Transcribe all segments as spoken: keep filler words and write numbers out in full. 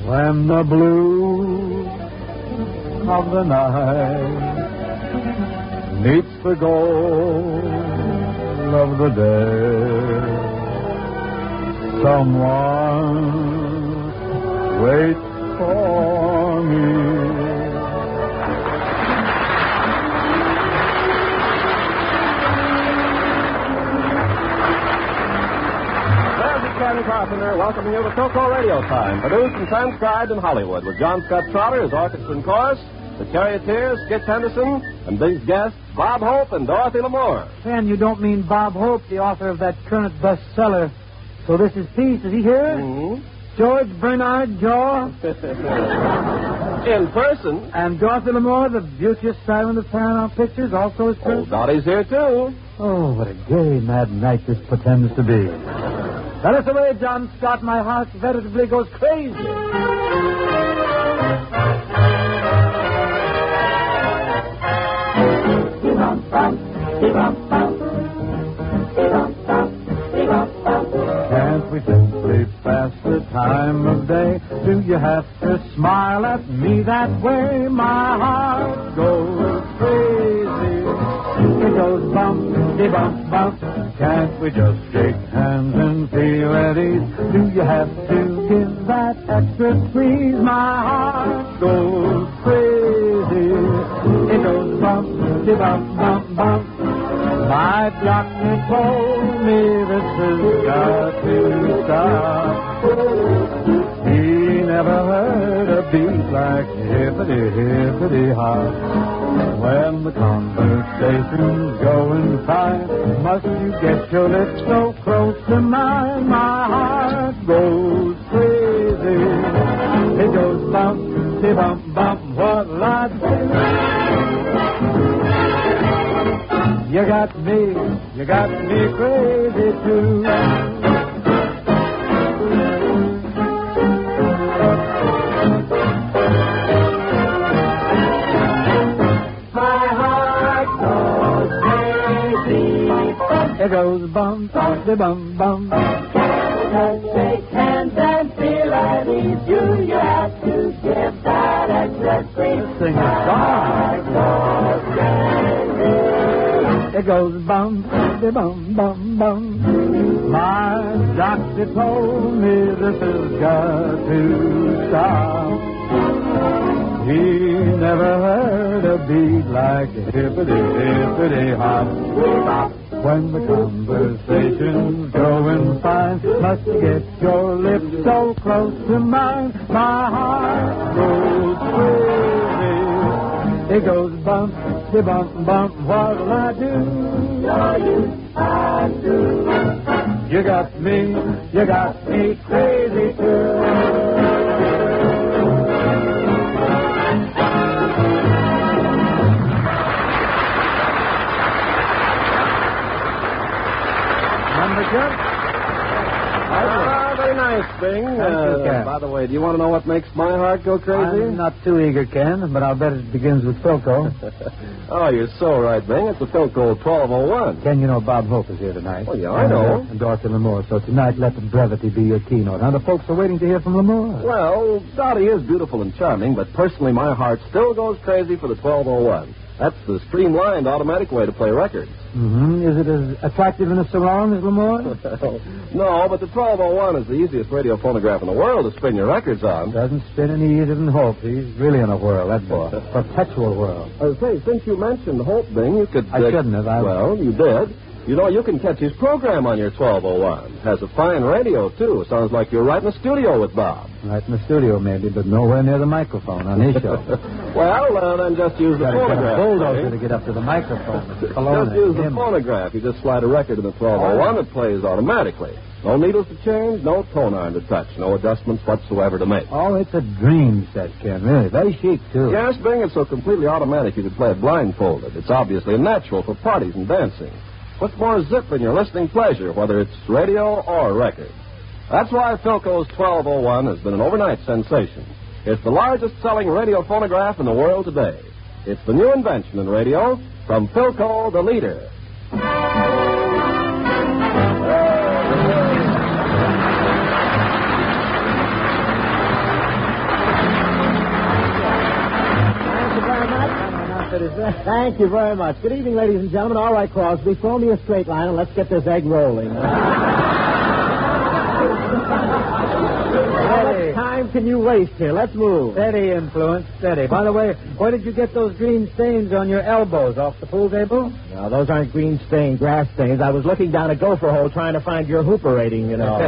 When the blue of the night meets the gold of the day, someone waits for me. Ken Carpenter welcoming you to Philco Radio Time, produced and transcribed in Hollywood with John Scott Trotter, his orchestra and chorus, the Charioteers, Skip Henderson, and these guests, Bob Hope and Dorothy Lamour. Ken, you don't mean Bob Hope, the author of that current bestseller, So This Is Peace. Is he here? Mm-hmm. George Bernard Shaw. In person. And Dorothy Lamour, the beauteous silent of Paramount Pictures, also is present. Oh, Dottie's here, too. Oh, what a gay, mad night this pretends to be. Let us away, John Scott. My heart veritably goes crazy. Can't we simply pass the time of day? Do you have to smile at me that way? My heart goes crazy. It goes bump, bump, bump. Can't we just shake hands and feel at ease? Do you have to give that extra squeeze? My heart goes crazy. It goes bump, bump, bump, bump. My doctor told me this has got to stop. He never heard a beat like hippity, hippity hop. When the conversation's going fine, must you get your lips so close to mine? My heart goes crazy. It goes bump, bump, bump. What'll I do? You got me, you got me crazy too. My heart goes crazy. It goes bum, bum, bum, bum. Just shake hands and feel at ease. Do you have to give that extra squeeze? Sing a song. It goes bum, bum, bum, bum. My doctor told me this has got to stop. He never heard a beat like hippity, hippity hop. When the conversation's going fine, must you get your lips so close to mine? My heart goes crazy. It goes bump, bump, bump. What'll I do? Show you I do. You got me, you got me crazy too. Number two. Ah, very nice thing. Uh, by the way, do you want to know what makes my heart go crazy? I'm not too eager, Ken, but I'll bet it begins with Philco. Oh, you're so right, Bing. It's the Philco twelve oh one. Ken, you know Bob Hope is here tonight. Oh, yeah, I know. And Dorothy Lamour. So tonight, let the brevity be your keynote. Now, the folks are waiting to hear from Lamour. Well, Dottie is beautiful and charming, but personally, my heart still goes crazy for the twelve oh one. That's the streamlined, automatic way to play records. Mm-hmm. Is it as attractive in a salon as Lamour? No, but the twelve oh one is the easiest radio phonograph in the world to spin your records on. Doesn't spin any easier than Hope. He's really in a whirl, that boy. Perpetual whirl. I say, since you mentioned Hope, Bing, you could... I uh, shouldn't have. I... Well, you did. You know, you can catch his program on your twelve oh one. Has a fine radio, too. Sounds like you're right in the studio with Bob. Right in the studio, maybe, but nowhere near the microphone on his show. Well, uh, then just use the Gotta phonograph. Get a bulldozer to get up to the microphone. Just use the phonograph. You just slide a record in the twelve oh one, it plays automatically. No needles to change, no tone iron to touch, no adjustments whatsoever to make. Oh, it's a dream set, Ken, really. Very chic, too. Yes, Bing, it's so completely automatic you could play it blindfolded. It's obviously natural for parties and dancing. What's more zip in your listening pleasure, whether it's radio or record. That's why Philco's twelve oh one has been an overnight sensation. It's the largest selling radio phonograph in the world today. It's the new invention in radio from Philco, the leader. it is that. Thank you very much. Good evening, ladies and gentlemen. All right, Crosby, throw me a straight line and let's get this egg rolling. How much time can you waste here? Let's move. Steady influence, steady. By the way, where did you get those green stains on your elbows? Off the pool table? No, those aren't green stains, grass stains. I was looking down a gopher hole trying to find your hooper rating, you know.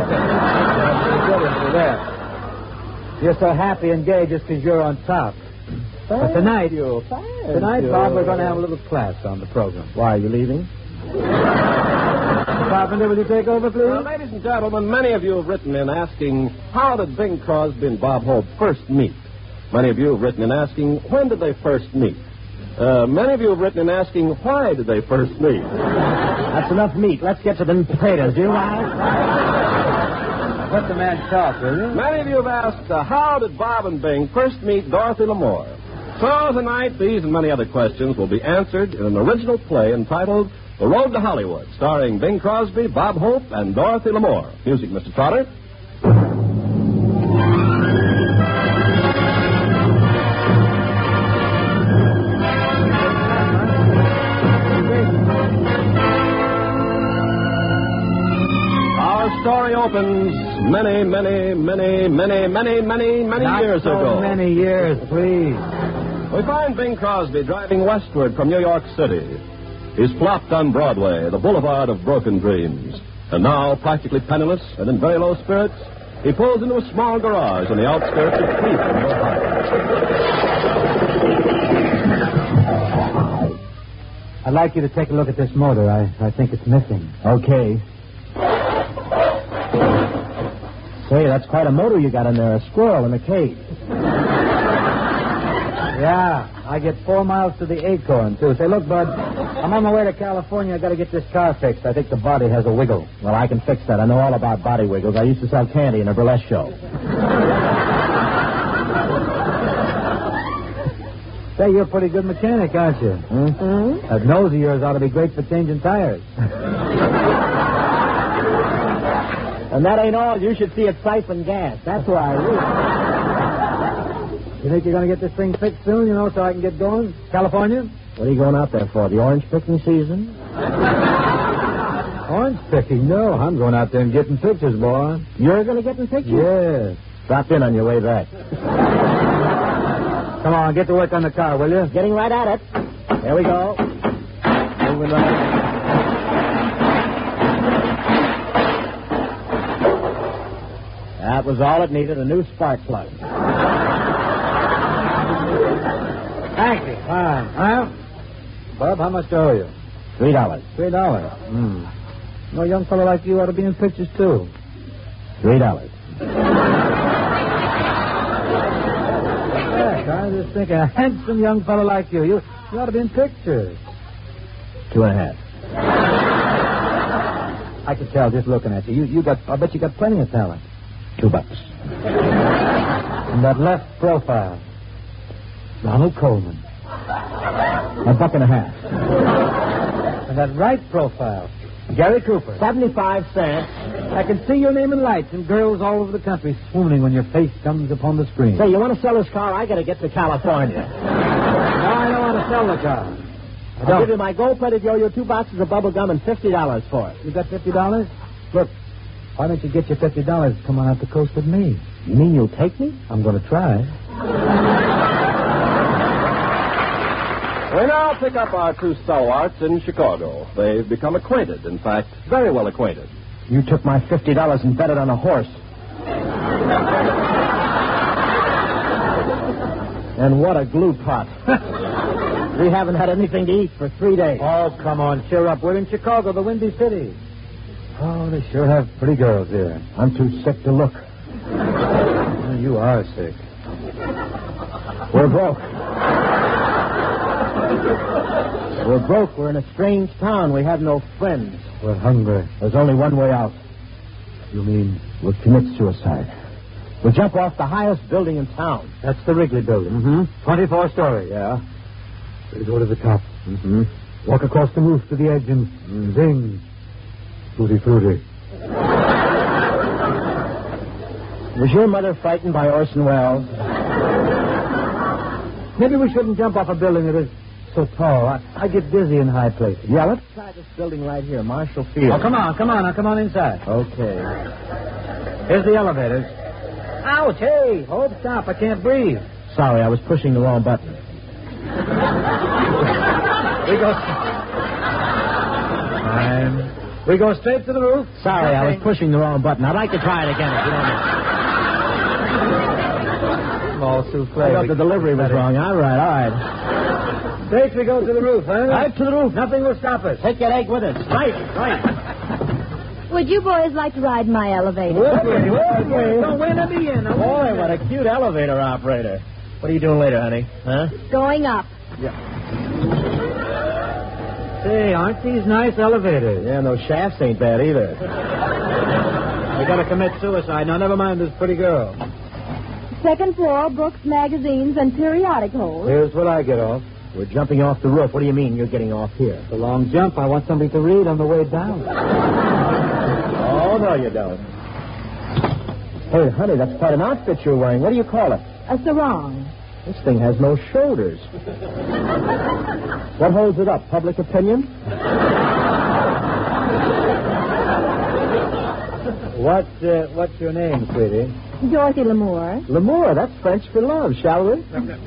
You're so happy and gay just because you're on top. But tonight, you. tonight, Bob, we're going to have a little class on the program. Why, are you leaving? Carpenter, will you take over, please? Well, ladies and gentlemen, many of you have written in asking, how did Bing Crosby and Bob Hope first meet? Many of you have written in asking, when did they first meet? Uh, many of you have written in asking, why did they first meet? That's enough meat. Let's get to the potatoes. Do you mind? Let the man talk, will you? Many of you have asked, uh, how did Bob and Bing first meet Dorothy Lamour? So tonight, these and many other questions will be answered in an original play entitled The Road to Hollywood, starring Bing Crosby, Bob Hope, and Dorothy Lamour. Music, Mister Trotter. Our story opens many, many, many, many, many, many, many Not years so ago. many years, please. We find Bing Crosby driving westward from New York City. He's flopped on Broadway, the boulevard of broken dreams. And now, practically penniless and in very low spirits, he pulls into a small garage on the outskirts of Cleveland, Ohio. I'd like you to take a look at this motor. I, I think it's missing. Okay. Say, that's quite a motor you got in there. A squirrel in a cage. Yeah, I get four miles to the acorn, too. Say, look, Bud, I'm on my way to California. I got to get this car fixed. I think the body has a wiggle. Well, I can fix that. I know all about body wiggles. I used to sell candy in a burlesque show. Say, you're a pretty good mechanic, aren't you? Mm-hmm. That nose of yours ought to be great for changing tires. And that ain't all. You should see it siphon gas. That's why I really... You think you're going to get this thing fixed soon, you know, so I can get going? California? What are you going out there for? The orange picking season? Orange picking? No, I'm going out there and getting pictures, boy. You're going to get in pictures? Yes. Drop in on your way back. Come on, get to work on the car, will you? Getting right at it. There we go. Moving right. That was all it needed, a new spark plug. Thank you. Fine. Well, Bub, how much do I owe you? Three dollars. Three dollars. Hmm. No young fellow like you ought to be in pictures, too. Three dollars. Heck, I was just thinking, a handsome young fellow like you, you, you ought to be in pictures. Two and a half. I can tell just looking at you. You, you got, I bet you got plenty of talent. Two bucks. And that left profile, Ronald Coleman. A buck and a half. And that right profile, Gary Cooper. Seventy-five cents. I can see your name in lights and girls all over the country swooning when your face comes upon the screen. Say, you want to sell this car? I got to get to California. No, I don't want to sell the car. I I'll don't. give you my gold-plated yo-yo, two boxes of bubble gum, and fifty dollars for it. You got fifty dollars? Look, why don't you get your fifty dollars and come on out the coast with me? You mean you'll take me? I'm going to try. We now pick up our two stalwarts in Chicago. They've become acquainted, in fact, very well acquainted. You took my fifty dollars and bet it on a horse. And what a glue pot. We haven't had anything to eat for three days. Oh, come on, cheer up. We're in Chicago, the Windy City. Oh, they sure have pretty girls here. I'm too sick to look. Oh, you are sick. We're broke. We're broke. We're in a strange town. We have no friends. We're hungry. There's only one way out. You mean We'll commit suicide. We'll jump off the highest building in town. that's the Wrigley Building? Mm-hmm. twenty-four story. Yeah. We go to the top. Mm-hmm. Walk across the roof to the edge and Mm. sing. Fruity, fruity. Was your mother frightened by Orson Welles? Maybe we shouldn't jump off a building that is so tall. I, I get dizzy in high places. Yeah, let's try this building right here, Marshall Field. Oh, come on, come on. Now, come on inside. Okay. Here's the elevators. Ouch, hey, hold, stop. I can't breathe. Sorry, I was pushing the wrong button. We go... Time. We go straight to the roof. Sorry, I was pushing the wrong button. I'd like to try it again if you don't mind. Small souffle. I thought the delivery was wrong. All right, all right. Straight we go to the roof, huh? Right to the roof. Nothing will stop us. Take that egg with us. Right, right. Would you boys like to ride my elevator? Would we? Would we? Don't wait to be in. Boy, what a cute elevator operator. What are you doing later, honey? Huh? Going up. Say, aren't these nice elevators? Yeah, and those shafts ain't bad either. We gotta commit suicide. Now, never mind this pretty girl. Second floor, books, magazines, and periodicals. Here's what I get off. We're jumping off the roof. What do you mean you're getting off here? It's a long jump. I want somebody to read on the way down. Oh, no, you don't. Hey, honey, that's quite an outfit you're wearing. What do you call it? A sarong. This thing has no shoulders. What holds it up? Public opinion? What, uh, what's your name, sweetie? Dorothy Lamour. Lamour, that's French for love, shall we?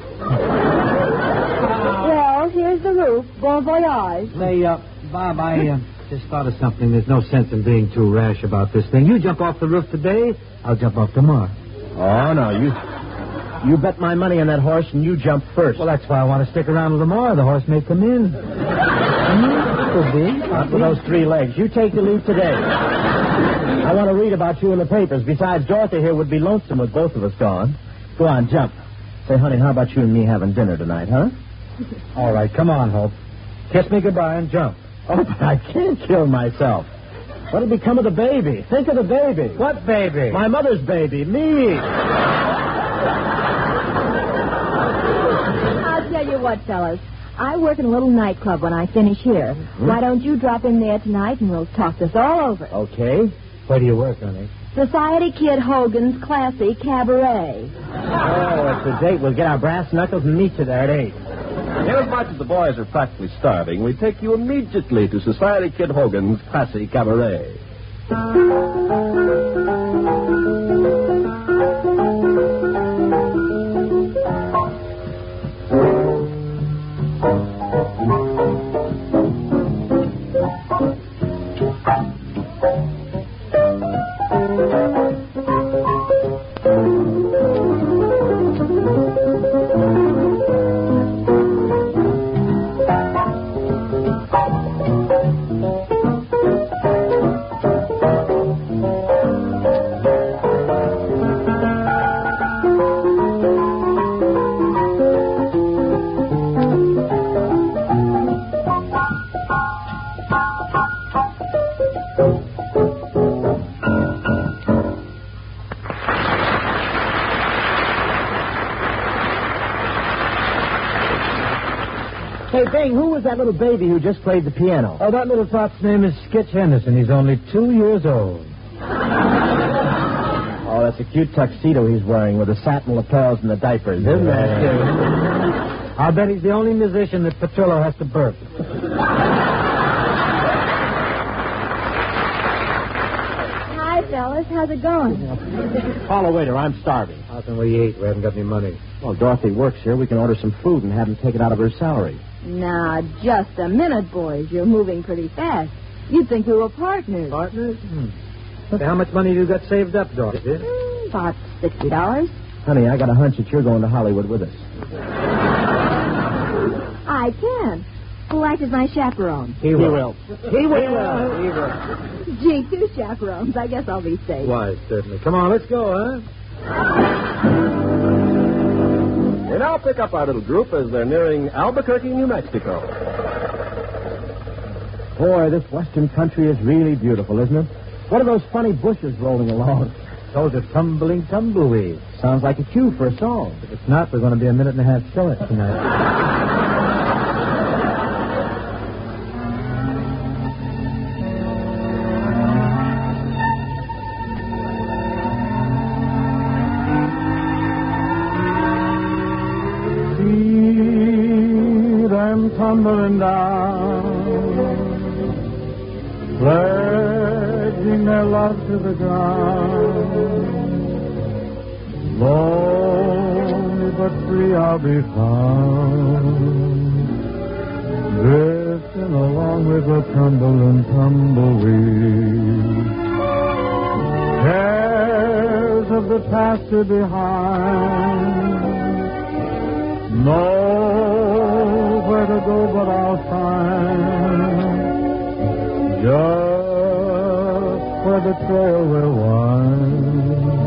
Well, here's the roof. Bon voyage. Say, uh, Bob, I uh, just thought of something. There's no sense in being too rash about this thing. You jump off the roof today, I'll jump off tomorrow. Oh, no, you... You bet my money on that horse, and you jump first. Well, that's why I want to stick around a little more. The horse may come in. Hmm? Could be. Not with those three legs. You take the lead today. I want to read about you in the papers. Besides, Dorothy here would be lonesome with both of us gone. Go on, jump. Say, honey, how about you and me having dinner tonight, huh? All right, come on, Hope. Kiss me goodbye and jump. Oh, but I can't kill myself. What'll become of the baby? Think of the baby. What baby? My mother's baby, me. I'll tell you what, fellas. I work in a little nightclub when I finish here. Mm-hmm. Why don't you drop in there tonight and we'll talk this all over? Okay. Where do you work, honey? Society Kid Hogan's Classy Cabaret. Oh, it's a date. We'll get our brass knuckles and meet you there at eight. Inasmuch as the boys are practically starving, we take you immediately to Society Kid Hogan's Classy Cabaret. Hey, Bing, who was that little baby who just played the piano? Oh, that little top's name is Skitch Henderson. He's only two years old. Oh, that's a cute tuxedo he's wearing with the satin lapels and the diapers. Isn't that cute? I'll bet he's the only musician that Petrillo has to burp. Hi, fellas. How's it going? Call a waiter. I'm starving. How can we eat? We haven't got any money. Well, Dorothy works here. We can order some food and have him take it out of her salary. Now, just a minute, boys. You're moving pretty fast. You'd think we were partners. Partners? Hmm. Say, how much money you got saved up, Dorothy? Mm, about sixty dollars. Honey, I got a hunch that you're going to Hollywood with us. I can. Who acts as my chaperone? He will. He will. He will. He will. Gee, two chaperones. I guess I'll be safe. Why, certainly. Come on, let's go, huh? We now pick up our little group as they're nearing Albuquerque, New Mexico. Boy, this western country is really beautiful, isn't it? What are those funny bushes rolling along? Those are tumbling tumbleweeds. Sounds like a cue for a song. If it's not, we're going to be a minute and a half short tonight. tumbling down, pledging their love to the ground. Lonely but free I'll be found, drifting along with the tumble and tumbleweed. Cares of the past are behind, nowhere to go but I'll find just where the trail will wind,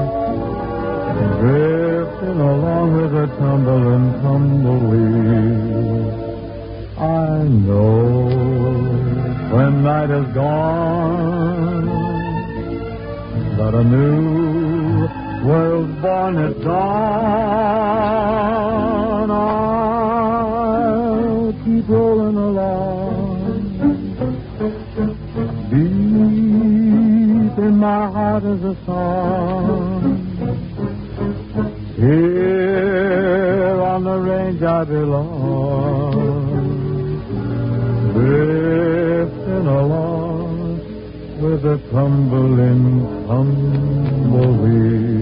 drifting along with the tumble and tumbleweed. I know when night is gone that a new world's born at dawn. I'll keep rolling along. Deep in my heart is a song. Here on the range I belong, drifting along with a tumbling tumbleweed.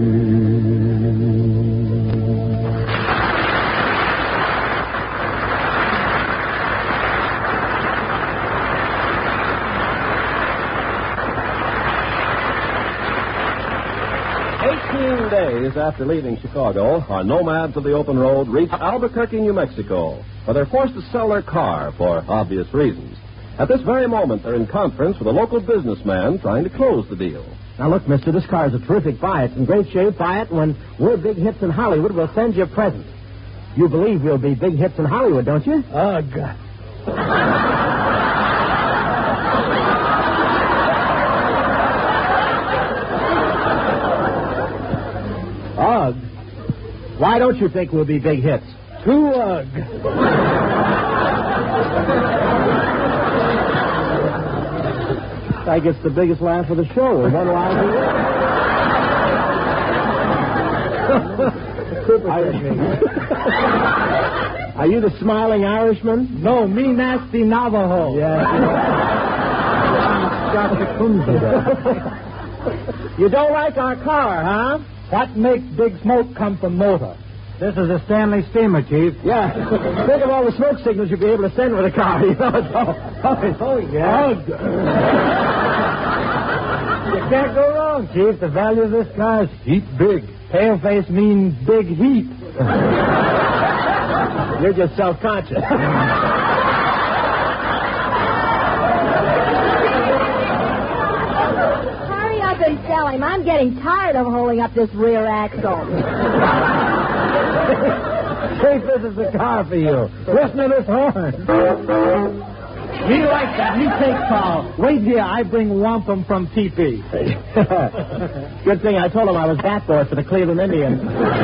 Eighteen days after leaving Chicago, our nomads of the open road reach Albuquerque, New Mexico, where they're forced to sell their car for obvious reasons. At this very moment, they're in conference with a local businessman trying to close the deal. Now, look, mister, this car's a terrific buy. It's in great shape. Buy it. When we're big hits in Hollywood, we'll send you a present. You believe we'll be big hits in Hollywood, don't you? Ugh. Ugh. Why don't you think we'll be big hits? Too ugh. I guess the biggest laugh of the show. Is that line? Are you the smiling Irishman? No, me nasty Navajo. Yeah. You don't like our car, huh? What makes big smoke come from motor? This is a Stanley steamer, Chief. Yeah. Think of all the smoke signals you'll be able to send with a car. You know, it's all, Oh, oh yeah. You can't go wrong, Chief. The value of this car is heap big. Paleface means big heat. You're just self-conscious. Hurry up and sell him. I'm getting tired of holding up this rear axle. Chief, this is the car for you. Listen to this horn. Me like that. Me take call. Wait here. I bring wampum from T P. Good thing I told him I was bat boy for the Cleveland Indians.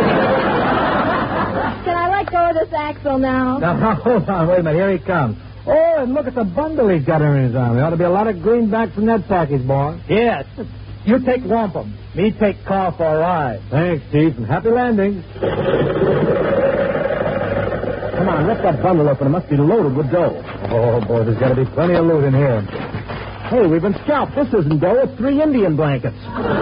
Can I let go of this axle now? Now, now, hold on. Wait a minute. Here he comes. Oh, and look at the bundle he's got in his arm. There ought to be a lot of greenbacks in that package, boy. Yes. You take wampum. Me take car for a ride. Thanks, Chief, and happy landings. Come on, lift that bundle open. It must be loaded with dough. Oh, boy, there's got to be plenty of loot in here. Hey, we've been scalped. This isn't dough. It's three Indian blankets.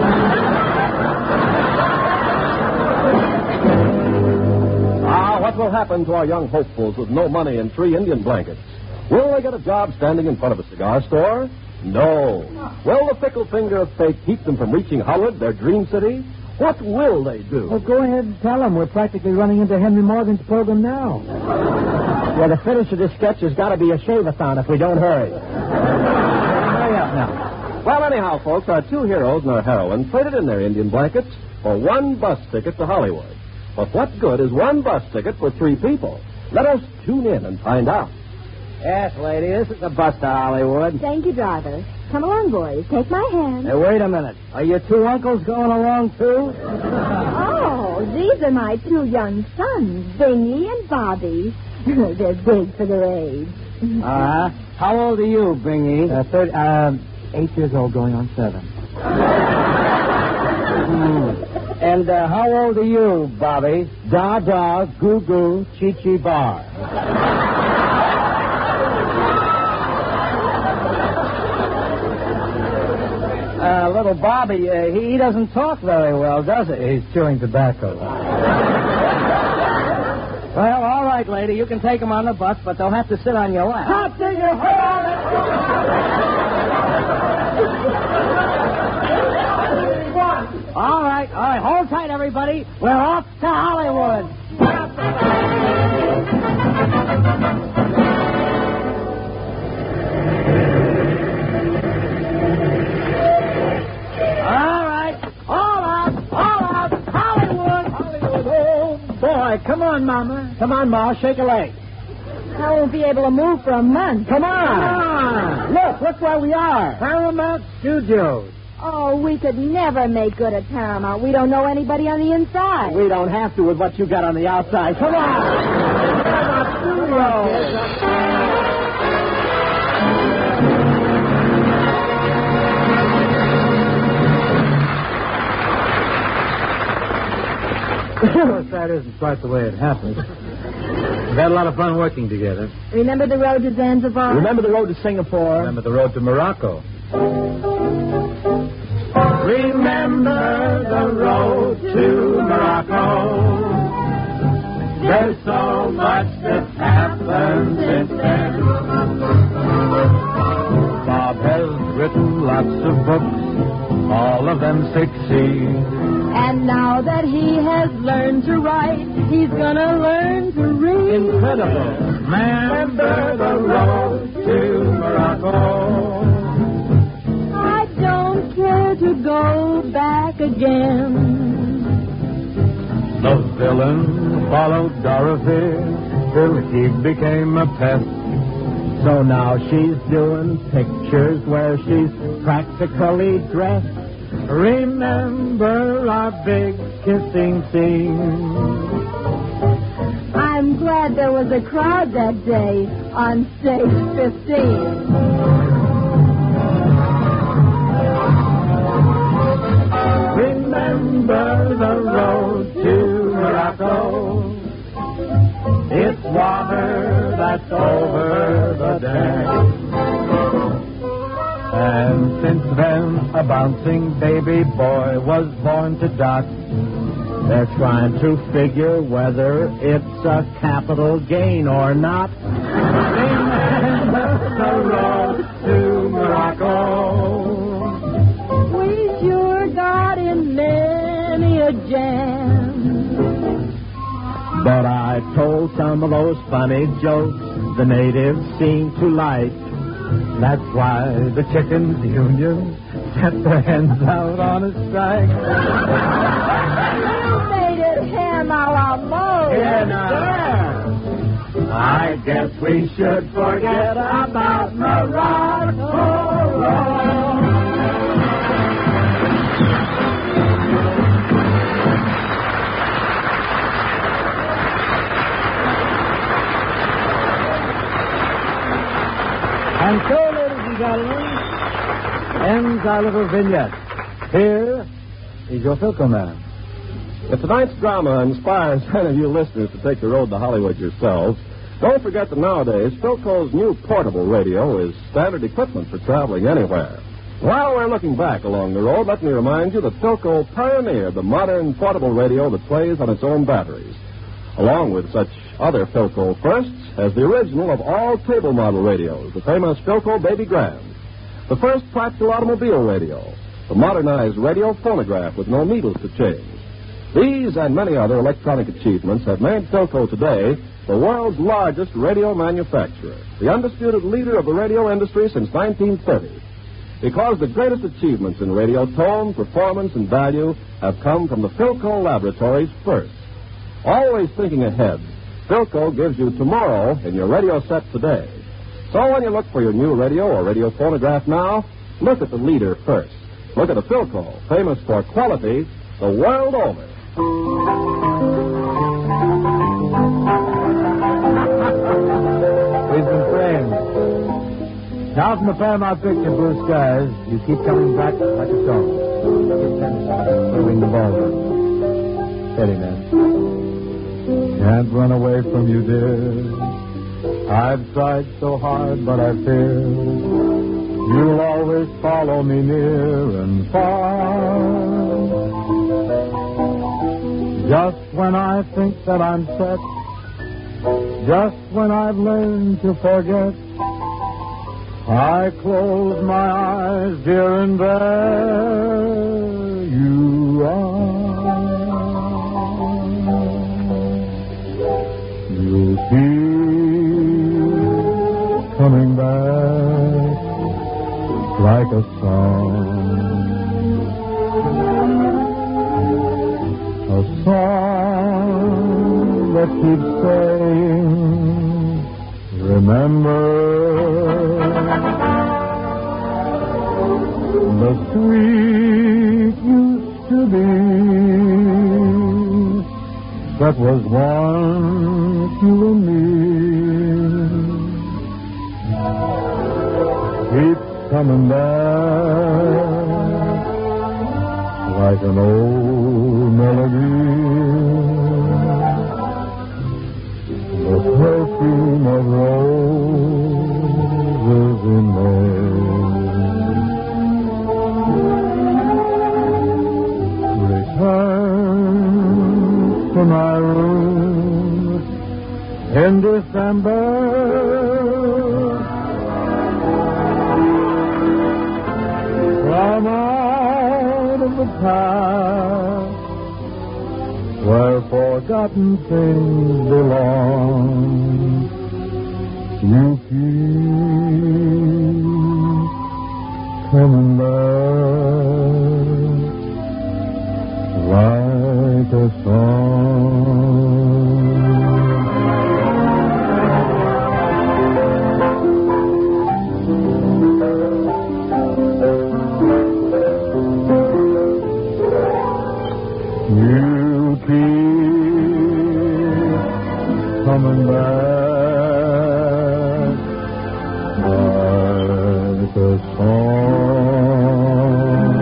Ah, what will happen to our young hopefuls with no money and three Indian blankets? Will they get a job standing in front of a cigar store? No. Will the fickle finger of fate keep them from reaching Hollywood, their dream city? What will they do? Well, go ahead and tell them. We're practically running into Henry Morgan's program now. Yeah, the finish of this sketch has got to be a shave-a-thon if we don't hurry. Hurry up now. Well, anyhow, folks, our two heroes and our heroine traded in their Indian blankets for one bus ticket to Hollywood. But what good is one bus ticket for three people? Let us tune in and find out. Yes, lady, this is the bus to Hollywood. Thank you, driver. Come along, boys. Take my hand. Hey, wait a minute. Are your two uncles going along, too? Oh, these are my two young sons, Bingy and Bobby. They're big for their age. Uh-huh. How old are you, Bingy? Uh, thirty, uh, eight years old, going on seven. mm. And uh, how old are you, Bobby? Da-da, goo-goo, chi-chi bar. Uh, little Bobby, uh, he, he doesn't talk very well, does he? He's chewing tobacco. Well, all right, lady. You can take him on the bus, but they'll have to sit on your lap. Stop digging a hole! All right, all right. Hold tight, everybody. We're off to Hollywood. All right. All out. All out. Hollywood. Hollywood. Oh, boy. Come on, Mama. Come on, Ma. Shake a leg. I won't be able to move for a month. Come on. Come on. Look, look where we are. Paramount Studios. Oh, we could never make good at Paramount. We don't know anybody on the inside. We don't have to with what you got on the outside. Come on. Paramount Studios. Of course, that isn't quite the way it happened. We've had a lot of fun working together. Remember the road to Zanzibar? Remember the road to Singapore? Remember the road to Morocco? Remember the road to Morocco. There's so much that's happened since then. Bob has written lots of books. All of them succeed. And now that he has learned to write, he's gonna learn to read. Incredible. Remember the road to Morocco. I don't care to go back again. The villain followed Dorothy till he became a pest. So now she's doing pictures where she's practically dressed. Remember our big kissing scene. I'm glad there was a crowd that day on stage fifteen. Remember the road to Morocco. It's water that's over the dam. And since then, a bouncing baby boy was born to Doc. They're trying to figure whether it's a capital gain or not. Remember the road to Morocco. We sure got in many a jam. But I told some of those funny jokes the natives seem to like. That's why the Chickens Union set their hands out on a strike. You made it ham a la mode. Yeah, now. I guess we should forget about Morocco. And so, ladies and gentlemen, ends our little vignette. Here is your Philco Man. If tonight's drama inspires any of you listeners to take the road to Hollywood yourselves, don't forget that nowadays Philco's new portable radio is standard equipment for traveling anywhere. While we're looking back along the road, let me remind you that Philco pioneered the modern portable radio that plays on its own batteries. Along with such other Philco firsts as the original of all table model radios, the famous Philco Baby Grand, the first practical automobile radio, the modernized radio phonograph with no needles to change. These and many other electronic achievements have made Philco today the world's largest radio manufacturer, the undisputed leader of the radio industry since nineteen thirty. Because the greatest achievements in radio tone, performance, and value have come from the Philco laboratories first. Always thinking ahead, Philco gives you tomorrow in your radio set today. So when you look for your new radio or radio phonograph now, look at the leader first. Look at the Philco, famous for quality the world over. We've been friends. Now from the Paramount picture, Blue Skies, you keep coming back like a song. Moving the ball down. Steady, man. Can't run away from you, dear. I've tried so hard, but I fear You'll always follow me near and far. Just when I think that I'm set, just when I've learned to forget, I close my eyes, dear, and there you are. You'll keep coming back like a song, a song that keeps saying, remember the sweet used to be that was once you and me. Keep coming back like an old melody, the perfume of roses in May. Return to my room in December. From out of the past, where forgotten things belong, you keep coming back like a song. You keep coming back like a song.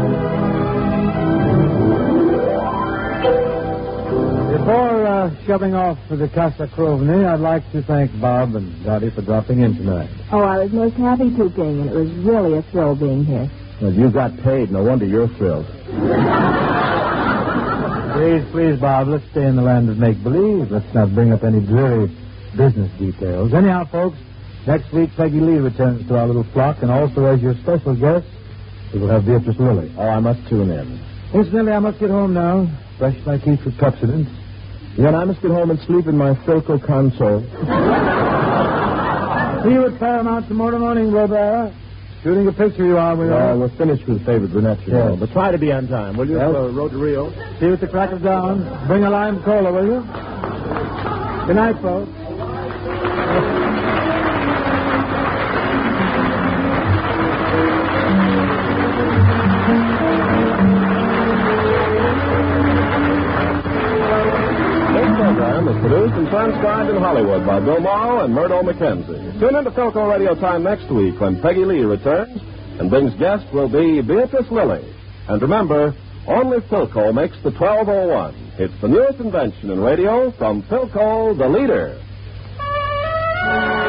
Before uh, shoving off for the Casa Crovny, I'd like to thank Bob and Dottie for dropping in tonight. Oh, I was most happy to, King, and it was really a thrill being here. Well, you got paid. No wonder you're thrilled. Please, please, Bob, let's stay in the land of make-believe. Let's not bring up any dreary business details. Anyhow, folks, next week Peggy Lee returns to our little flock, and also as your special guest, we will have Beatrice Lilly. Oh, I must tune in. Incidentally, I must get home now. Brush my teeth with Pepsodent. Then I must get home and sleep in my Philco console. See you at Paramount tomorrow morning, Robert. Shooting a picture you are with. Uh, we're finished with favorite brunette, you know. But try to be on time, will you? Yes. Uh, road to Rio. See you at the crack of dawn. Bring a lime cola, will you? Good night, folks. This program is produced and transcribed in Hollywood by Bill Morrow and Murdo McKenzie. Tune in to Philco Radio Time next week when Peggy Lee returns, and Bing's guest will be Beatrice Lilly. And remember, only Philco makes the twelve oh one. It's the newest invention in radio from Philco, the leader.